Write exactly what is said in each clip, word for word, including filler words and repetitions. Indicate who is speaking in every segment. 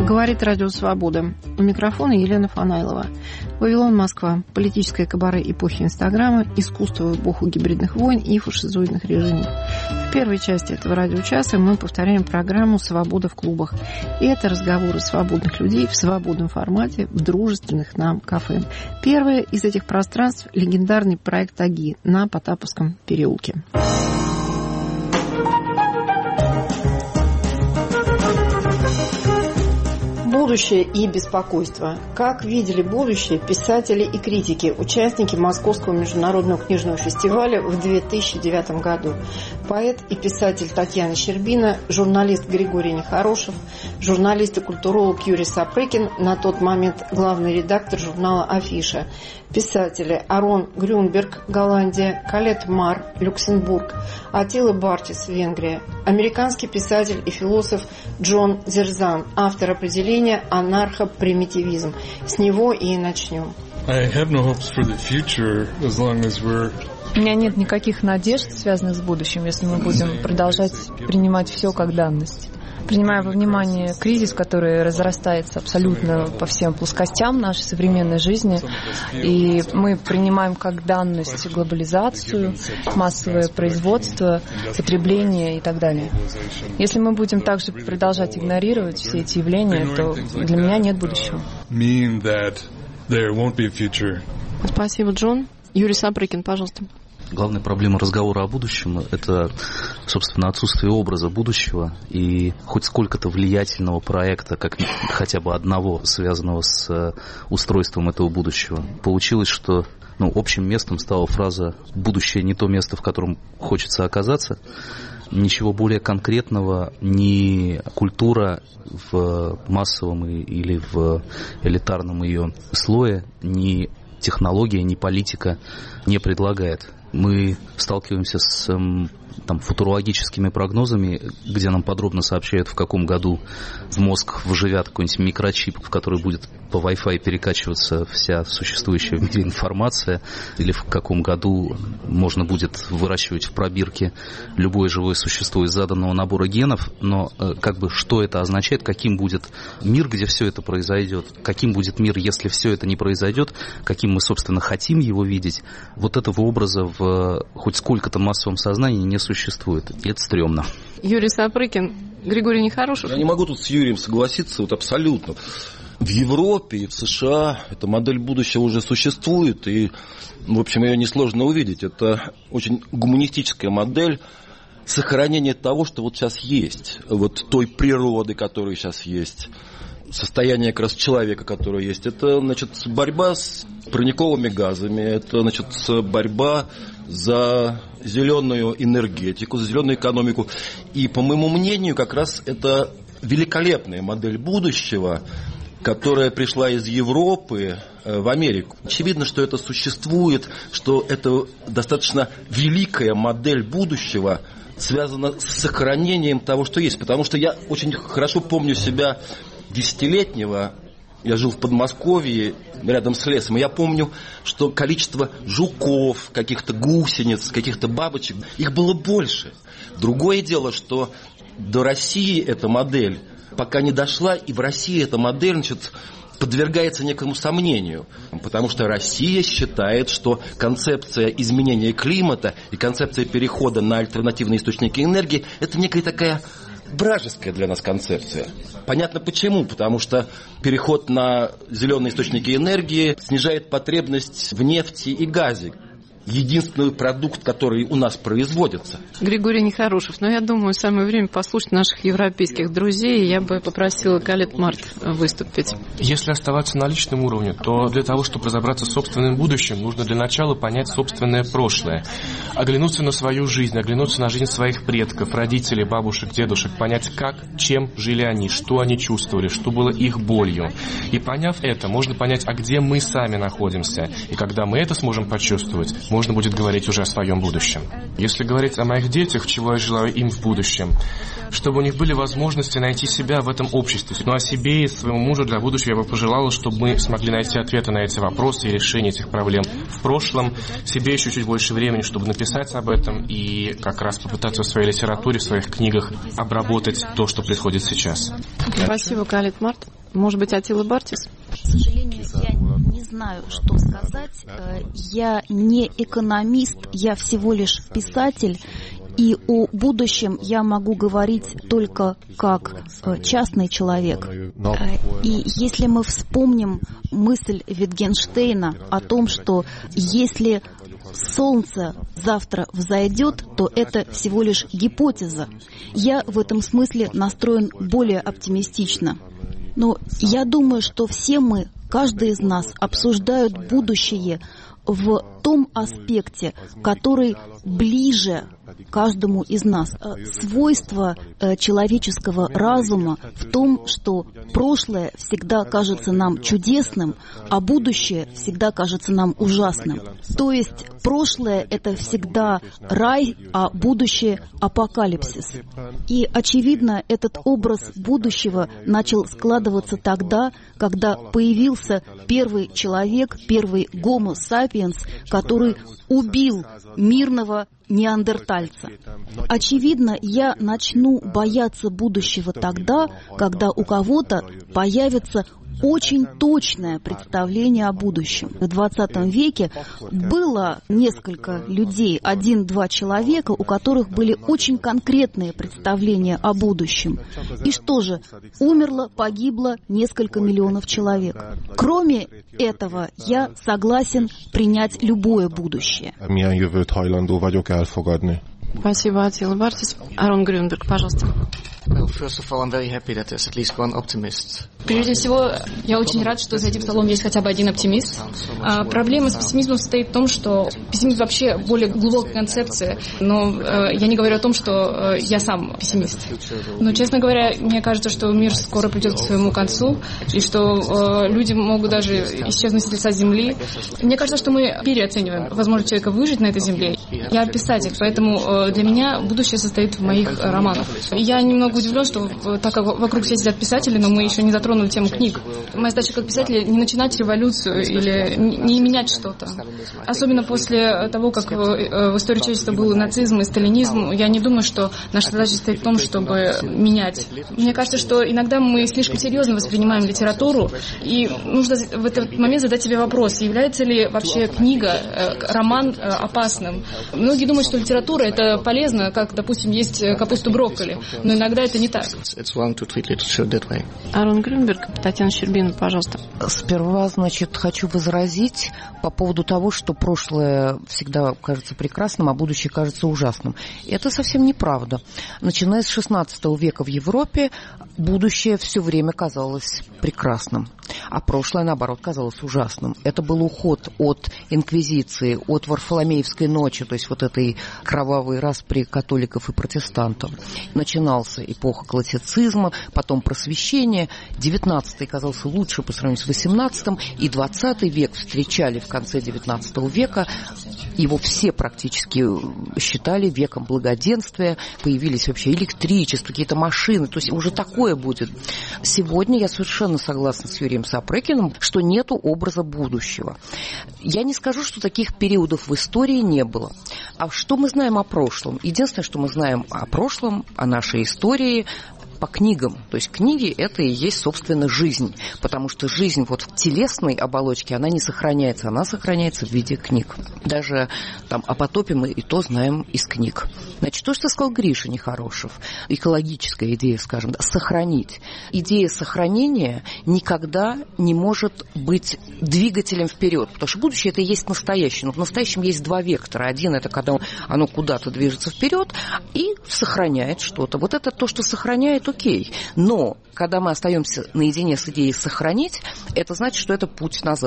Speaker 1: Говорит Радио Свобода. У микрофона Елена Фанайлова. Вавилон, Москва. Политическое кабаре эпохи Инстаграма, искусство в эпоху гибридных войн и фашизоидных режимов. В первой части этого радиочаса мы повторяем программу «Свобода в клубах». И это разговоры свободных людей в свободном формате в дружественных нам кафе. Первое из этих пространств – легендарный проект «Аги» на Потаповском переулке. Будущее и беспокойство. Как видели будущее писатели и критики, участники Московского международного книжного фестиваля в две тысячи девятом году. Поэт и писатель Татьяна Щербина, журналист Григорий Нехорошев, журналист и культуролог Юрий Сапрыкин, на тот момент главный редактор журнала «Афиша», писатели Арон Грюнберг, Голландия, Калет Мар, Люксембург, Атила Бартис, Венгрия, американский писатель и философ Джон Зерзан, автор определения «анархопримитивизм». С него и начнем.
Speaker 2: I have no hopes for the future as long as we're
Speaker 3: У меня нет никаких надежд, связанных с будущим, если мы будем продолжать принимать все как данность. Принимая во внимание кризис, который разрастается абсолютно по всем плоскостям нашей современной жизни, и мы принимаем как данность глобализацию, массовое производство, потребление и так далее. Если мы будем также продолжать игнорировать все эти явления, то для меня нет будущего.
Speaker 1: Спасибо, Джон. Юрий Сапрыкин, пожалуйста.
Speaker 4: Главная проблема разговора о будущем – это, собственно, отсутствие образа будущего и хоть сколько-то влиятельного проекта, как хотя бы одного, связанного с устройством этого будущего. Получилось, что ну, общим местом стала фраза «будущее не то место, в котором хочется оказаться». Ничего более конкретного ни культура в массовом или в элитарном ее слое, ни технология, ни политика не предлагает. Мы сталкиваемся с там, футурологическими прогнозами, где нам подробно сообщают, в каком году в мозг вживят какой-нибудь микрочип, в который будет по Wi-Fi перекачиваться вся существующая в мире информация, или в каком году можно будет выращивать в пробирке любое живое существо из заданного набора генов, но как бы что это означает, каким будет мир, где все это произойдет, каким будет мир, если все это не произойдет, каким мы, собственно, хотим его видеть, вот этого образа в хоть сколько-то массовом сознании не существует. И это стрёмно.
Speaker 1: Юрий Сапрыкин, Григорий Нехорошев.
Speaker 5: Я не могу тут с Юрием согласиться, вот абсолютно. В Европе и в США эта модель будущего уже существует, и, в общем, ее несложно увидеть. Это очень гуманистическая модель сохранения того, что вот сейчас есть. Вот той природы, которая сейчас есть. Состояние как раз человека, которое есть. Это, значит, борьба с парниковыми газами, это, значит, борьба за зеленую энергетику, за зеленую экономику. И, по моему мнению, как раз это великолепная модель будущего, которая пришла из Европы в Америку. Очевидно, что это существует, что это достаточно великая модель будущего, связана с сохранением того, что есть. Потому что я очень хорошо помню себя десятилетнего, я жил в Подмосковье, рядом с лесом, и я помню, что количество жуков, каких-то гусениц, каких-то бабочек, их было больше. Другое дело, что до России эта модель пока не дошла, и в России эта модель, значит, подвергается некому сомнению, потому что Россия считает, что концепция изменения климата и концепция перехода на альтернативные источники энергии – это некая такая вражеская для нас концепция. Понятно почему, потому что переход на зеленые источники энергии снижает потребность в нефти и газе. Единственный продукт, который у нас производится.
Speaker 1: Григорий Нехорошев. Но я думаю, самое время послушать наших европейских друзей. Я бы попросила Калет Март выступить.
Speaker 6: Если оставаться на личном уровне, то для того, чтобы разобраться с собственным будущим, нужно для начала понять собственное прошлое. Оглянуться на свою жизнь, оглянуться на жизнь своих предков, родителей, бабушек, дедушек, понять, как, чем жили они, что они чувствовали, что было их болью. И поняв это, можно понять, а где мы сами находимся. И когда мы это сможем почувствовать, можно будет говорить уже о своем будущем. Если говорить о моих детях, чего я желаю им в будущем, чтобы у них были возможности найти себя в этом обществе. Но о себе и своему мужу для будущего я бы пожелала, чтобы мы смогли найти ответы на эти вопросы и решение этих проблем в прошлом. Себе еще чуть больше времени, чтобы написать об этом и как раз попытаться в своей литературе, в своих книгах обработать то, что происходит сейчас.
Speaker 1: Спасибо, Калит Март. Может быть, Атила Бартис?
Speaker 7: К сожалению, я не знаю, что сказать. Я не экономист, я всего лишь писатель. И о будущем я могу говорить только как частный человек. И если мы вспомним мысль Витгенштейна о том, что если солнце завтра взойдет, то это всего лишь гипотеза. Я в этом смысле настроен более оптимистично. Но я думаю, что все мы, каждый из нас, обсуждают будущее в том аспекте, который ближе каждому из нас. Свойство человеческого разума в том, что прошлое всегда кажется нам чудесным, а будущее всегда кажется нам ужасным. То есть прошлое — это всегда рай, а будущее — апокалипсис. И, очевидно, этот образ будущего начал складываться тогда, когда появился первый человек, первый Homo sapiens, который убил мирного неандертальца. Очевидно, я начну бояться будущего тогда, когда у кого-то появится очень точное представление о будущем. В двадцатом веке было несколько людей, один-два человека, у которых были очень конкретные представления о будущем. И что же? Умерло, погибло несколько миллионов человек. Кроме этого, я согласен принять любое будущее.
Speaker 1: Спасибо, Атила Бартис. Арон Грюнберг, пожалуйста.
Speaker 8: Well, first of all, I'm very happy that there's at least one optimist.
Speaker 9: Прежде всего, я очень рад, что за этим столом есть хотя бы один оптимист. А проблема с пессимизмом состоит в том, что пессимизм вообще более глубокая концепция, но э, я не говорю о том, что э, я сам пессимист. Но, честно говоря, мне кажется, что мир скоро придет к своему концу, и что э, люди могут даже исчезнуть с лица земли. Мне кажется, что мы переоцениваем возможность человека выжить на этой земле. Я писатель, поэтому э, для меня будущее состоит в моих э, романах. Я немного удивлен, что так как вокруг все сидят писатели, но мы еще не затронули тему книг. Моя задача как писателя не начинать революцию или не менять что-то. Особенно после того, как в истории человечества был нацизм и сталинизм, я не думаю, что наша задача состоит в том, чтобы менять. Мне кажется, что иногда мы слишком серьезно воспринимаем литературу, и нужно в этот момент задать себе вопрос, является ли вообще книга, роман опасным. Многие думают, что литература — это полезно, как, допустим, есть капусту брокколи, но иногда это не так.
Speaker 1: Арон Грюнберг, Татьяна Щербина, пожалуйста.
Speaker 10: Сперва, значит, хочу возразить по поводу того, что прошлое всегда кажется прекрасным, а будущее кажется ужасным. Это совсем неправда. Начиная с шестнадцатого века в Европе будущее все время казалось прекрасным, а прошлое, наоборот, казалось ужасным. Это был уход от инквизиции, от Варфоломеевской ночи, то есть вот этой кровавой распри католиков и протестантов. Начинался эпоха классицизма, потом просвещение. девятнадцатый казался лучше по сравнению с восемнадцатым, и двадцатый век встречали в конце девятнадцатого века. Его все практически считали веком благоденствия. Появились вообще электричество, какие-то машины. То есть уже такое будет. Сегодня я совершенно согласна с Юрием Сапрыкиным, что нету образа будущего. Я не скажу, что таких периодов в истории не было. А что мы знаем о прошлом? Единственное, что мы знаем о прошлом, о нашей истории, по книгам. То есть книги — это и есть, собственно, жизнь. Потому что жизнь вот в телесной оболочке, она не сохраняется. Она сохраняется в виде книг. Даже там о потопе мы и то знаем из книг. Значит, то, что сказал Гриша Нехорошев, экологическая идея, скажем, да, сохранить. Идея сохранения никогда не может быть двигателем вперед. Потому что будущее — это и есть настоящее. Но в настоящем есть два вектора. Один — это когда оно куда-то движется вперед и сохраняет что-то. Вот это то, что сохраняет, окей. Но когда мы остаемся наедине с идеей сохранить, это значит, что это путь назад.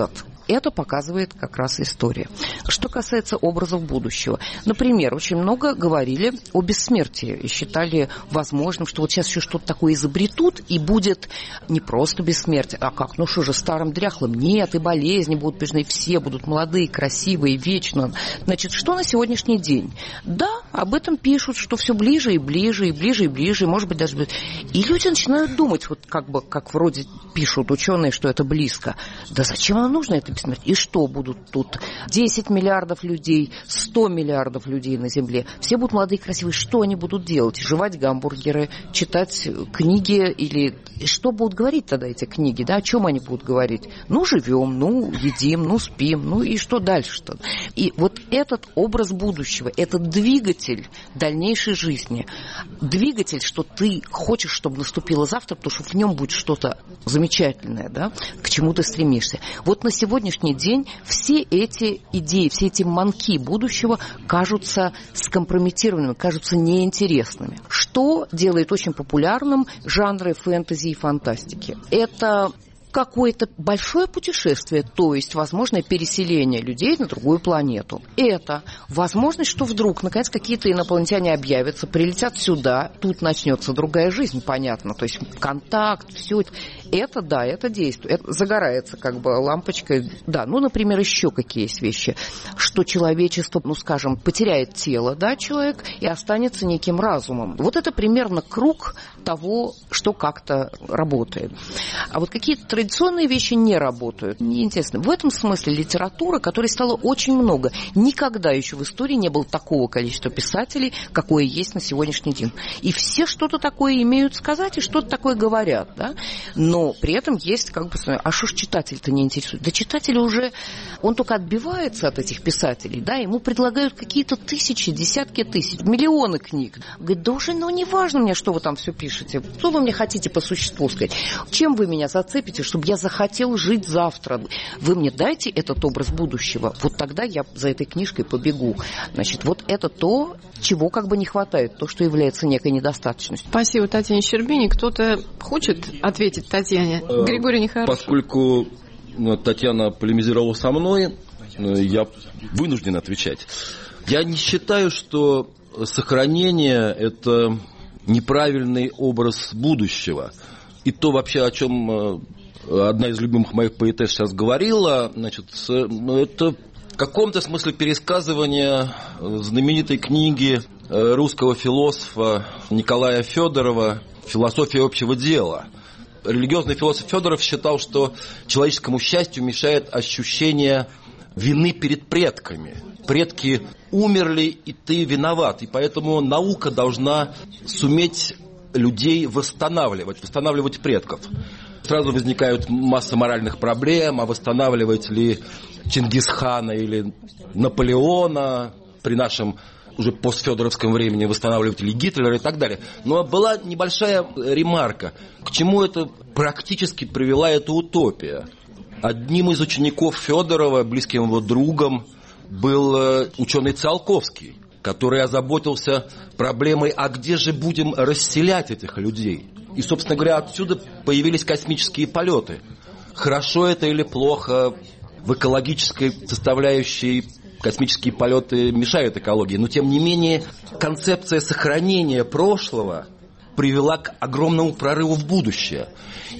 Speaker 10: это показывает как раз история. Что касается образов будущего. Например, очень много говорили о бессмертии и считали возможным, что вот сейчас еще что-то такое изобретут, и будет не просто бессмертие, а как, ну что же, старым дряхлым? Нет, и болезни будут бежны, все будут молодые, красивые, вечно. Значит, что на сегодняшний день? Да, об этом пишут, что все ближе и ближе, и ближе, и ближе, и, может быть, даже... И люди начинают думать, вот как бы, как вроде пишут ученые, что это близко. Да зачем оно нужно, это бессмертие? И что будут тут? десять миллиардов людей, сто миллиардов людей на Земле. Все будут молодые, красивые. Что они будут делать? Жевать гамбургеры, читать книги или... Что будут говорить тогда эти книги? Да? О чем они будут говорить? Ну, живем, ну, едим, ну, спим, ну и что дальше-то? И вот этот образ будущего, этот двигатель дальнейшей жизни, двигатель, что ты хочешь, чтобы наступило завтра, потому что в нем будет что-то замечательное, да, к чему ты стремишься. Вот на сегодняшний день все эти идеи, все эти манки будущего кажутся скомпрометированными, кажутся неинтересными. Что делает очень популярным жанры фэнтези и фантастики? Это какое-то большое путешествие, то есть возможное переселение людей на другую планету. Это возможность, что вдруг, наконец, какие-то инопланетяне объявятся, прилетят сюда, тут начнется другая жизнь, понятно, то есть контакт, все это. Это, да, это действует, это загорается как бы лампочкой. Да, ну, например, еще какие есть вещи, что человечество, ну, скажем, потеряет тело, да, человек, и останется неким разумом. Вот это примерно круг того, что как-то работает. А вот какие-то традиционные вещи не работают. Неинтересно. В этом смысле литература, которой стало очень много. Никогда еще в истории не было такого количества писателей, какое есть на сегодняшний день. И все что-то такое имеют сказать и что-то такое говорят, да. Но при этом есть как бы... А что ж читатель-то не интересует? Да читатель уже... Он только отбивается от этих писателей, да, ему предлагают какие-то тысячи, десятки тысяч, миллионы книг. Говорит, да уже, ну, не важно мне, что вы там все пишете. Что вы мне хотите по существу сказать? Чем вы меня зацепите, чтобы я захотел жить завтра? Вы мне дайте этот образ будущего, вот тогда я за этой книжкой побегу. Значит, вот это то, чего как бы не хватает, то, что является некой недостаточностью.
Speaker 1: Спасибо Татьяне Щербине. Кто-то хочет ответить Татьяне? Григорий Нехорошев.
Speaker 5: Поскольку Татьяна полемизировала со мной, я вынужден отвечать. Я не считаю, что сохранение – это неправильный образ будущего. И то вообще, о чем одна из любимых моих поэтесс сейчас говорила, значит, это в каком-то смысле пересказывание знаменитой книги русского философа Николая Федорова «Философия общего дела». Религиозный философ Федоров считал, что человеческому счастью мешает ощущение вины перед предками. Предки умерли, и ты виноват. И поэтому наука должна суметь людей восстанавливать, восстанавливать предков. Сразу возникают масса моральных проблем, а восстанавливать ли Чингисхана или Наполеона при нашем уже постфедоровском времени, восстанавливать ли Гитлера и так далее. Но была небольшая ремарка. К чему это практически привела эта утопия? Одним из учеников Федорова, близким его другом, был ученый Циолковский, который озаботился проблемой, а где же будем расселять этих людей? И, собственно говоря, отсюда появились космические полеты. Хорошо это или плохо, в экологической составляющей космические полеты мешают экологии, но тем не менее концепция сохранения прошлого привела к огромному прорыву в будущее.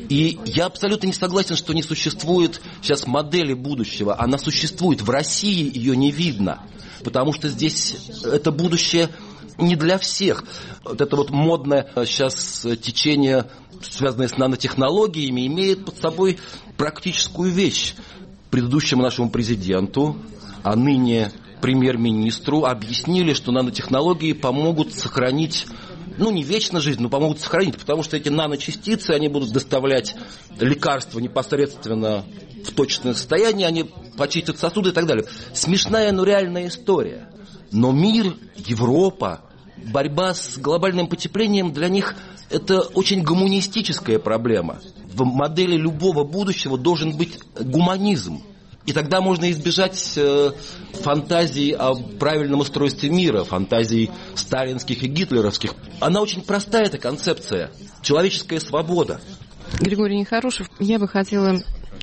Speaker 5: И я абсолютно не согласен, что не существует сейчас модели будущего. Она существует. В России ее не видно. Потому что здесь это будущее не для всех. Вот это вот модное сейчас течение, связанное с нанотехнологиями, имеет под собой практическую вещь. Предыдущему нашему президенту, а ныне премьер-министру объяснили, что нанотехнологии помогут сохранить, ну, не вечно жизнь, но помогут сохранить, потому что эти наночастицы, они будут доставлять лекарства непосредственно в точное состояние, они почистят сосуды и так далее. Смешная, но реальная история. Но мир, Европа, борьба с глобальным потеплением для них это очень гуманистическая проблема. В модели любого будущего должен быть гуманизм. И тогда можно избежать э, фантазий о правильном устройстве мира, фантазий сталинских и гитлеровских. Она очень простая, эта концепция. Человеческая свобода.
Speaker 1: Григорий Нехорошев, я бы хотела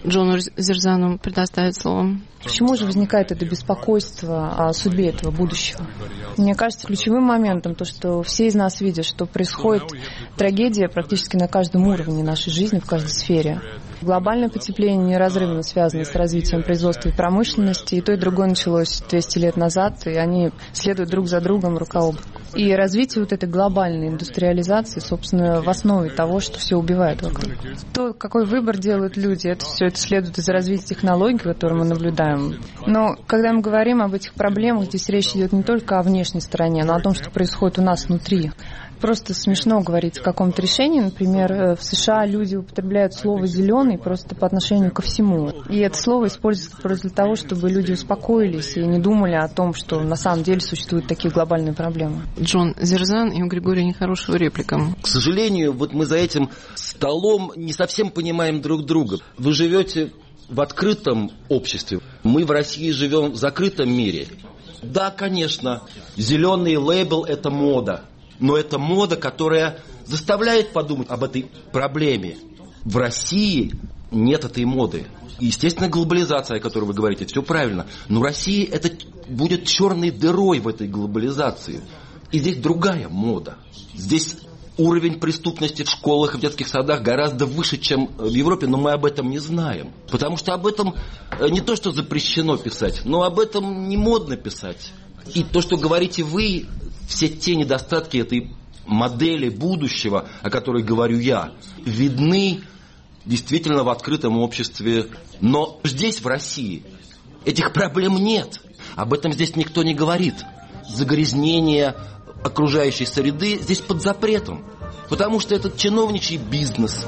Speaker 11: Джону Зерзану предоставить слово.
Speaker 3: Почему же возникает это беспокойство о судьбе этого будущего? Мне кажется, ключевым моментом то, что все из нас видят, что происходит трагедия практически на каждом уровне нашей жизни, в каждой сфере. Глобальное потепление неразрывно связано с развитием производства и промышленности, и то, и другое началось двести лет назад, и они следуют друг за другом рука об руку. И развитие вот этой глобальной индустриализации, собственно, в основе того, что все убивает вокруг. То, какой выбор делают люди, это все это следует из развития технологий, которые мы наблюдаем. Но когда мы говорим об этих проблемах, здесь речь идет не только о внешней стороне, но о том, что происходит у нас внутри. Просто смешно говорить о каком-то решении. Например, в США люди употребляют слово «зеленый» просто по отношению ко всему. И это слово используется просто для того, чтобы люди успокоились и не думали о том, что на самом деле существуют такие глобальные проблемы.
Speaker 11: Джон Зерзан и у Григория нехорошего реплика.
Speaker 5: К сожалению, вот мы за этим столом не совсем понимаем друг друга. Вы живете в открытом обществе. Мы в России живем в закрытом мире. Да, конечно, зеленый лейбл – это мода. Но это мода, которая заставляет подумать об этой проблеме. В России нет этой моды. И, естественно, глобализация, о которой вы говорите, все правильно. Но Россия это будет черной дырой в этой глобализации. И здесь другая мода. Здесь уровень преступности в школах и в детских садах гораздо выше, чем в Европе, но мы об этом не знаем. Потому что об этом не то, что запрещено писать, но об этом не модно писать. И то, что говорите вы, все те недостатки этой модели будущего, о которой говорю я, видны действительно в открытом обществе. Но здесь, в России, этих проблем нет. Об этом здесь никто не говорит. Загрязнение окружающей среды здесь под запретом. Потому что это чиновничий бизнес.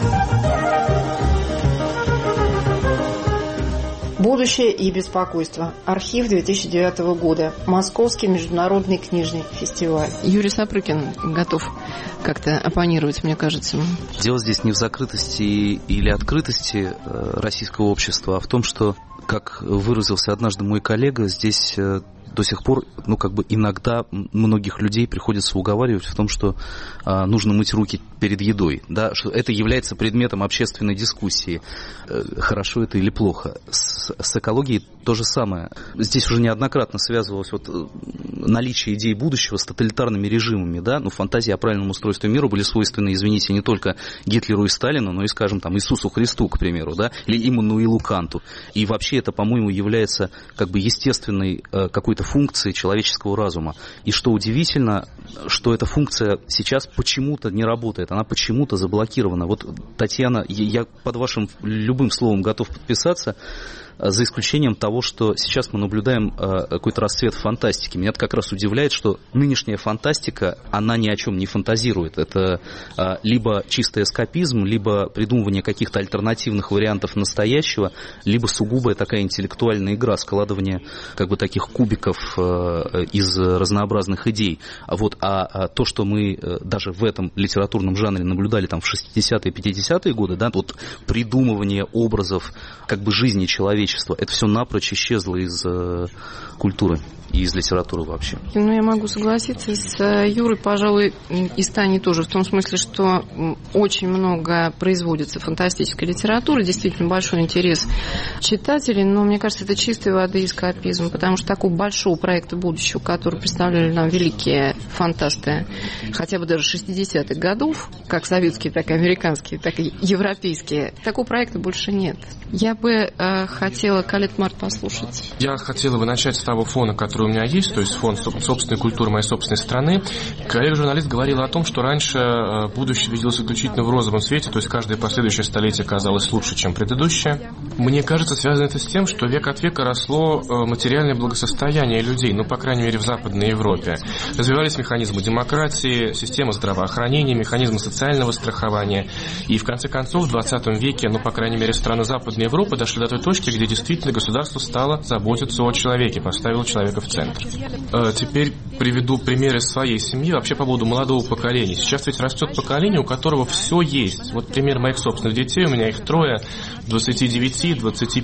Speaker 1: Будущее и беспокойство. Архив две тысячи девятого года. Московский международный книжный фестиваль.
Speaker 11: Юрий Сапрыкин готов как-то оппонировать, мне кажется.
Speaker 4: Дело здесь не в закрытости или открытости российского общества, а в том, что, как выразился однажды мой коллега, здесь до сих пор, ну, как бы иногда многих людей приходится уговаривать в том, что а, нужно мыть руки перед едой, да, что это является предметом общественной дискуссии, э, хорошо это или плохо. С, с экологией то же самое. Здесь уже неоднократно связывалось вот наличие идей будущего с тоталитарными режимами, да, ну, фантазии о правильном устройстве мира были свойственны, извините, не только Гитлеру и Сталину, но и, скажем, там, Иисусу Христу, к примеру, да, или Иммануилу Канту. И вообще это, по-моему, является как бы естественной э, какой-то функции человеческого разума. И что удивительно, что эта функция сейчас почему-то не работает, она почему-то заблокирована. Вот, Татьяна, я под вашим любым словом готов подписаться, за исключением того, что сейчас мы наблюдаем какой-то расцвет фантастики. Меня как раз удивляет, что нынешняя фантастика, она ни о чем не фантазирует. Это либо чистый эскапизм, либо придумывание каких-то альтернативных вариантов настоящего, либо сугубая такая интеллектуальная игра, складывание как бы таких кубиков из разнообразных идей. Вот, а то, что мы даже в этом литературном жанре наблюдали там в шестидесятые, пятидесятые годы, да, вот придумывание образов как бы жизни человека, это все напрочь исчезло из э, культуры и из литературы вообще.
Speaker 11: Ну, я могу согласиться с Юрой, пожалуй, и с Таней тоже, в том смысле, что очень много производится фантастической литературы, действительно большой интерес читателей, но мне кажется, это чистой воды эскапизм, потому что такого большого проекта будущего, который представляли нам великие фантасты, хотя бы даже шестидесятых годов, как советские, так и американские, так и европейские, такого проекта больше нет. Я бы э, хотела Калет Март послушать.
Speaker 6: Я хотела бы начать с того фона, который у меня есть, то есть фон собственной культуры моей собственной страны. Коллега-журналист говорила о том, что раньше будущее виделось исключительно в розовом свете, то есть каждое последующее столетие казалось лучше, чем предыдущее. Мне кажется, связано это с тем, что век от века росло материальное благосостояние людей, ну, по крайней мере, в Западной Европе. Развивались механизмы демократии, система здравоохранения, механизмы социального страхования. И, в конце концов, в двадцатом веке, ну, по крайней мере, страны Западной Европы дошли до той точки, где действительно государство стало заботиться о человеке, поставило человека в центр. Теперь приведу примеры своей семьи, вообще по поводу молодого поколения. Сейчас ведь растет поколение, у которого все есть. Вот пример моих собственных детей, у меня их трое, двадцати девяти, двадцати пяти,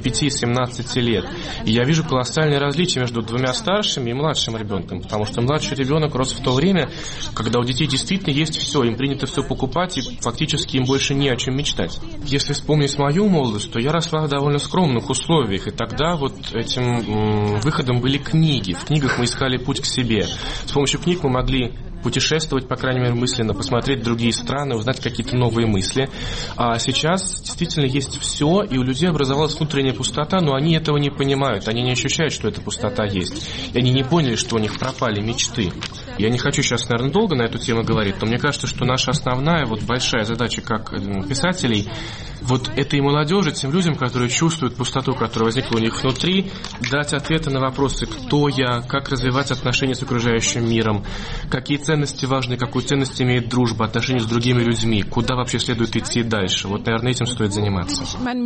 Speaker 6: семнадцати лет. И я вижу колоссальные различия между двумя старшими и младшим ребенком, потому что младший ребенок рос в то время, когда у детей действительно есть все, им принято все покупать, и фактически им больше не о чем мечтать. Если вспомнить мою молодость, то я росла в довольно скромных условиях, и тогда вот этим м, выходом были книги. В книгах мы искали путь к себе. С помощью книг мы могли путешествовать, по крайней мере, мысленно, посмотреть другие страны, узнать какие-то новые мысли. А сейчас действительно есть все, и у людей образовалась внутренняя пустота, но они этого не понимают, они не ощущают, что эта пустота есть. И они не поняли, что у них пропали мечты. Я не хочу сейчас, наверное, долго на эту тему говорить, но мне кажется, что наша основная, вот большая задача как писателей, вот этой молодежи, тем людям, которые чувствуют пустоту, которая возникла у них внутри, дать ответы на вопросы, кто я, как развивать отношения с окружающим миром, какие ценности важны, какую ценность имеет дружба, отношения с другими людьми, куда вообще следует идти дальше. Вот, наверное, этим стоит заниматься.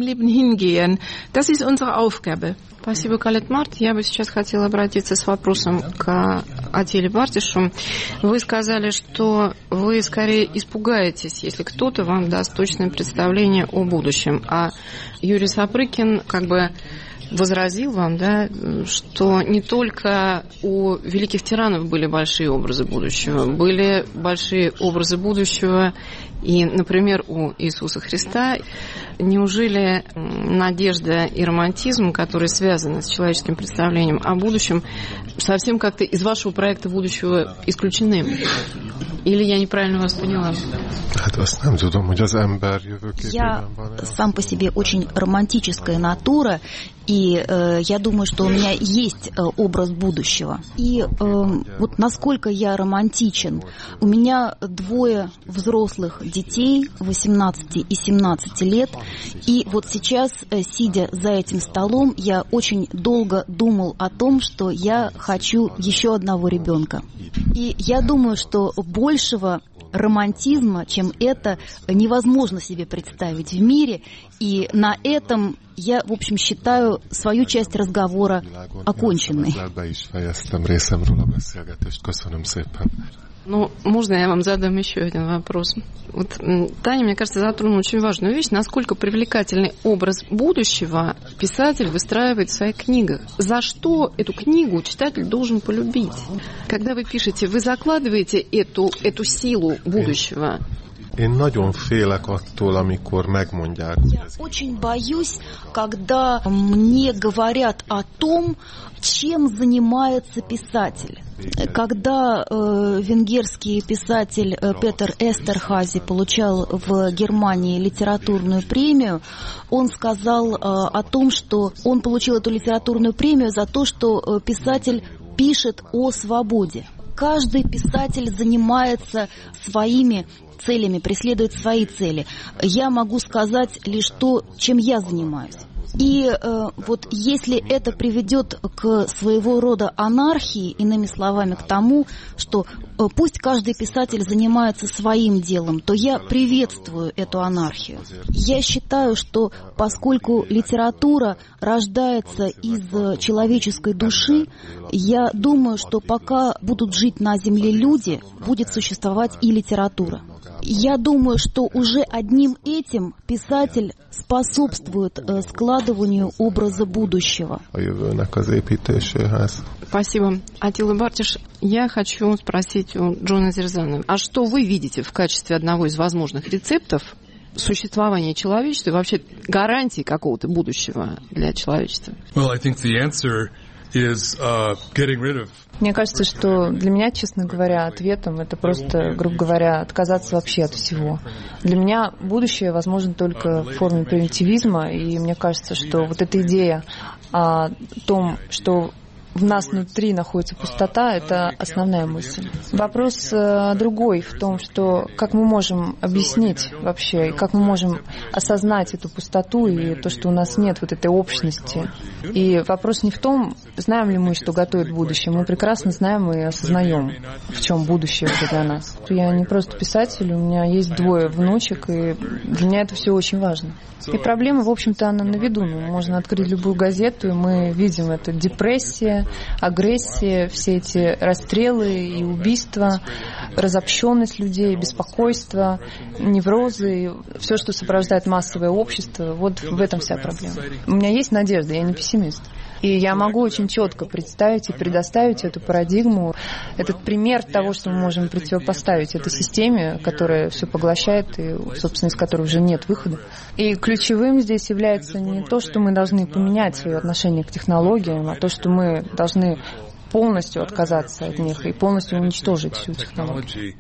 Speaker 11: Спасибо, Колет Март. Я бы сейчас хотела обратиться с вопросом к Атиле Бартишу. Вы сказали, что вы скорее испугаетесь, если кто-то вам даст точное представление о будущем. А Юрий Сапрыкин как бы возразил вам, да, что не только у великих тиранов были большие образы будущего, были большие образы будущего и, например, у Иисуса Христа. Неужели надежда и романтизм, которые связаны с человеческим представлением о будущем, совсем как-то из вашего проекта будущего исключены? Или я неправильно вас поняла?
Speaker 7: Я сам по себе очень романтическая натура, и э, я думаю, что у меня есть э, образ будущего. И э, вот насколько я романтичен. У меня двое взрослых детей, восемнадцати и семнадцати лет, и вот сейчас, э, сидя за этим столом, я очень долго думал о том, что я хочу еще одного ребенка. И я думаю, что большего романтизма, чем это, невозможно себе представить в мире. И на этом я, в общем, считаю свою часть разговора оконченной.
Speaker 11: Ну, можно я вам задам еще один вопрос? Вот Таня, мне кажется, затронула очень важную вещь, насколько привлекательный образ будущего писатель выстраивает в своих книгах. За что эту книгу читатель должен полюбить? Когда вы пишете, вы закладываете эту, эту силу будущего.
Speaker 12: Én nagyon félek attól, amikor megmondják.
Speaker 7: Я очень боюсь, когда мне говорят о том, чем занимается писатель. Когда э, венгерский писатель э, Петер Эстерхази получал в Германии литературную премию, он сказал э, о том, что он получил эту литературную премию за то, что э, писатель пишет о свободе. Каждый писатель занимается своими целями, преследует свои цели. Я могу сказать лишь то, чем я занимаюсь. И э, вот если это приведет к своего рода анархии, иными словами, к тому, что э, пусть каждый писатель занимается своим делом, то я приветствую эту анархию. Я считаю, что поскольку литература рождается из человеческой души, я думаю, что пока будут жить на земле люди, будет существовать и литература. Я думаю, что уже одним этим писатель способствует э, складыванию образа будущего.
Speaker 11: Спасибо. Атила Бартиш, я хочу спросить у Джона Зерзана, а что вы видите в качестве одного из возможных рецептов существования человечества и вообще гарантии какого-то будущего для человечества?
Speaker 2: Well, I think the answer is uh, getting rid of.
Speaker 3: Мне кажется, что для меня, честно говоря, ответом это просто, грубо говоря, отказаться вообще от всего. Для меня будущее возможно только в форме примитивизма, и мне кажется, что вот эта идея о том, что в нас внутри находится пустота, это основная мысль. Вопрос э, другой в том, что как мы можем объяснить вообще, как мы можем осознать эту пустоту и то, что у нас нет вот этой общности. И вопрос не в том, знаем ли мы, что готовит будущее. Мы прекрасно знаем и осознаем, в чем будущее для нас. Я не просто писатель, у меня есть двое внучек, и для меня это все очень важно. И проблема, в общем-то, она на виду. Ну, можно открыть любую газету, и мы видим это. Депрессия, насилие, агрессия, все эти расстрелы и убийства, разобщенность людей, беспокойство, неврозы, все, что сопровождает массовое общество, вот в этом вся проблема. У меня есть надежда, я не пессимист. И я могу очень четко представить и предоставить эту парадигму, этот пример того, что мы можем противопоставить этой системе, которая все поглощает и, собственно, из которой уже нет выхода. И ключевым здесь является не то, что мы должны поменять свое отношение к технологиям, а то, что мы должны полностью отказаться от них и полностью уничтожить всю технологию.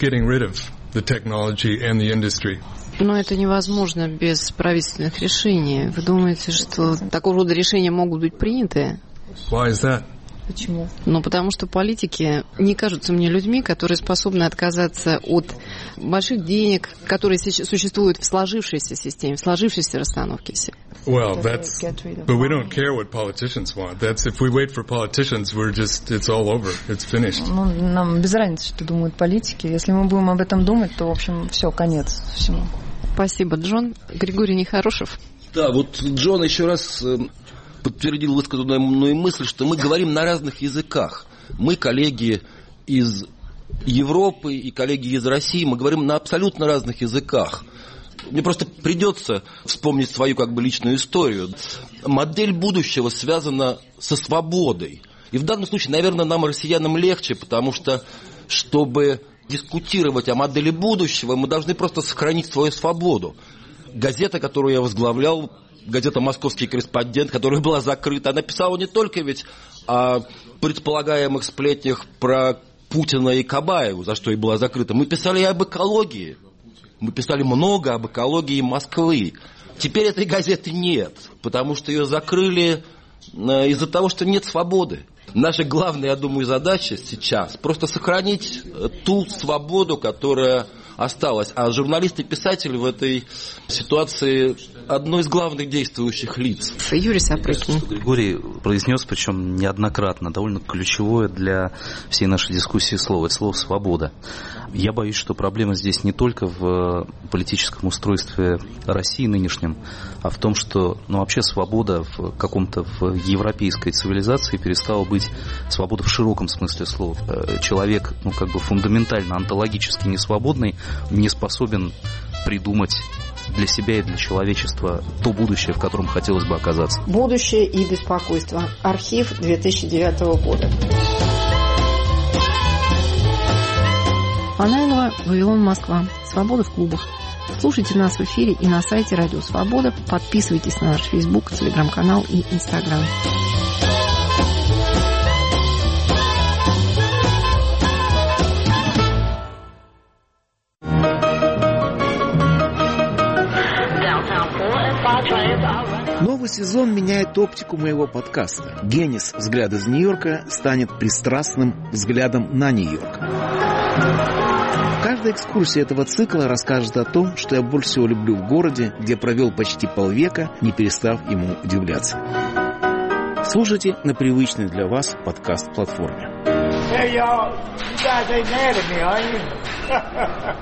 Speaker 11: Но это невозможно без правительственных решений. Вы думаете, что такого рода решения могут быть приняты?
Speaker 2: Why is that?
Speaker 3: Почему?
Speaker 11: Ну, потому что политики не кажутся мне людьми, которые способны отказаться от больших денег, которые существуют в сложившейся системе, в сложившейся расстановке сил.
Speaker 2: Well, that's, but we don't care what politicians want. That's if we wait for politicians, we're just, it's all over, it's finished.
Speaker 3: Ну, нам без разницы, что думают политики. Если мы будем об этом думать, то, в общем, все, конец всему.
Speaker 11: Спасибо, Джон. Григорий Нехорошев.
Speaker 5: Да, вот Джон еще раз подтвердил высказанную мной мысль, что мы говорим на разных языках. Мы, коллеги из Европы и коллеги из России, мы говорим на абсолютно разных языках. Мне просто придется вспомнить свою как бы личную историю. Модель будущего связана со свободой. И в данном случае, наверное, нам, россиянам, легче, потому что, чтобы дискутировать о модели будущего, мы должны просто сохранить свою свободу. Газета, которую я возглавлял, газета «Московский корреспондент», которая была закрыта, она писала не только ведь о предполагаемых сплетнях про Путина и Кабаеву, за что и была закрыта. Мы писали и об экологии. Мы писали много об экологии Москвы. Теперь этой газеты нет, потому что ее закрыли из-за того, что нет свободы. Наша главная, я думаю, задача сейчас просто сохранить ту свободу, которая осталась. А журналисты и писатели в этой ситуации одно из главных действующих лиц.
Speaker 11: Юрий Сапрыкин.
Speaker 4: Григорий произнес, причем неоднократно, довольно ключевое для всей нашей дискуссии слово. Это слово «свобода». Я боюсь, что проблема здесь не только в политическом устройстве России нынешнем, а в том, что ну, вообще свобода в каком-то в европейской цивилизации перестала быть свобода в широком смысле слова. Человек, ну, как бы фундаментально, онтологически несвободный, не способен придумать для себя и для человечества то будущее, в котором хотелось бы оказаться.
Speaker 1: Будущее и беспокойство. Архив две тысячи девятого года. Панаилова, Вавилон, Москва. Свобода в клубах. Слушайте нас в эфире и на сайте Радио Свобода. Подписывайтесь на наш Facebook, Телеграм-канал и Инстаграм.
Speaker 13: Новый сезон меняет оптику моего подкаста. Генис «Взгляд из Нью-Йорка» станет пристрастным взглядом на Нью-Йорк. Каждая экскурсия этого цикла расскажет о том, что я больше всего люблю в городе, где провел почти полвека, не перестав ему удивляться. Слушайте на привычной для вас подкаст-платформе. Hey, y'all, you guys ain't mad at me, are you?